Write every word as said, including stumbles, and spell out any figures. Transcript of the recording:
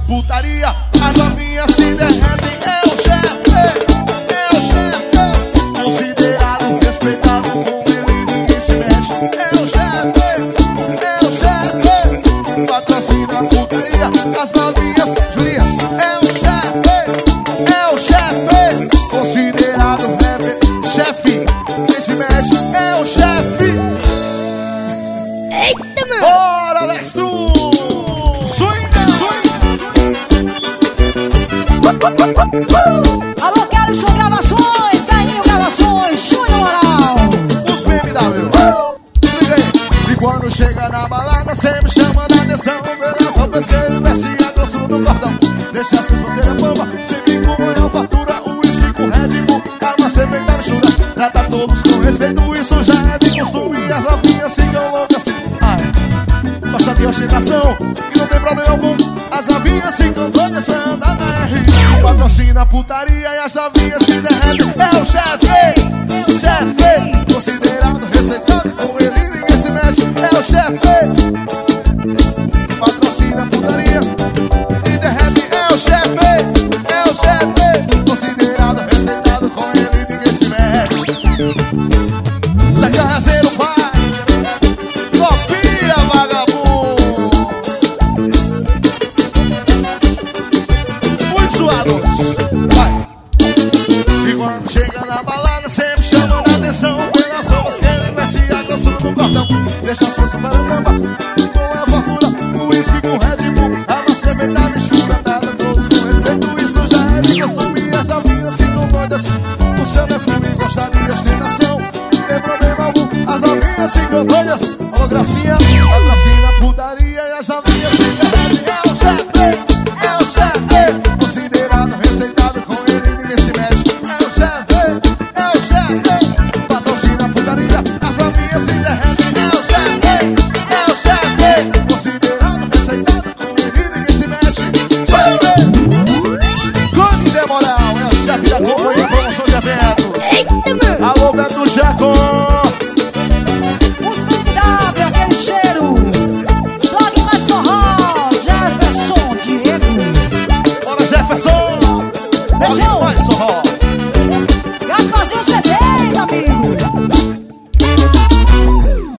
putaria, as novinhas se derretem. É o chefe, é o chefe, considerado, respeitado, com ele ninguém se mexe. É o chefe, é o chefe, patrocina a putaria, as novinhas, Julinha. É o chefe, é o chefe, considerado, chefe, ninguém se mexe. É o chefe. Eita, mano! Bora, Alex Tru! Alô, Kellyson Gravações, Zainho Gravações, Júnior Moral. Os B M W. Uh! E quando chega na balada, sempre chamando a atenção. Pelas roupas que ele veste a grosso do cordão. Deixa se você é bomba, sempre com maior fatura. O uísque com Red Bull, a mais perfeita mistura. Trata todos com respeito, isso já é de costume. E as novinhas ficam loucas assim. Ai, gosta de ostentação e não tem problema algum. As novinhas ficam doidas pra andar na R. Patrocina a putaria e as novinhas se derretem. É o chefe, chefe, considerado, receitado, com ele ninguém se mexe. É o chefe, patrocina a putaria e derrete. É o chefe, é o chefe, considerado, receitado, com ele ninguém se mexe. Sacarrazeiro vai, copia, vagabundo. Muito suados, vai. E quando chega na balada, sempre chamando a atenção. Pelas roupas que ele veste a grosso do cordão. Deixa as forças para a tampa, com a fortuna, o uísque com Red Bull. A massa feita mistura, tá todos com respeito. Isso já é de costume e as novinhas ficam doidas. O seu perfume gosta de ostentação, não tem problema algum. As novinhas ficam doidas. Alô, Gracinha, patrocina a putaria e as novinhas se derretem. É o chefe, é o chefe, considerado, receitado, com ele ninguém se mexe. É o chefe, é o chefe, patrocina a putaria, as novinhas se derretem. É o chefe, é o chefe, considerado, receitado, com ele ninguém se mexe. Cone de Moral, é o chefe da companhia, promoção de eventos. Eita, mano! Alô, Beto Jacó.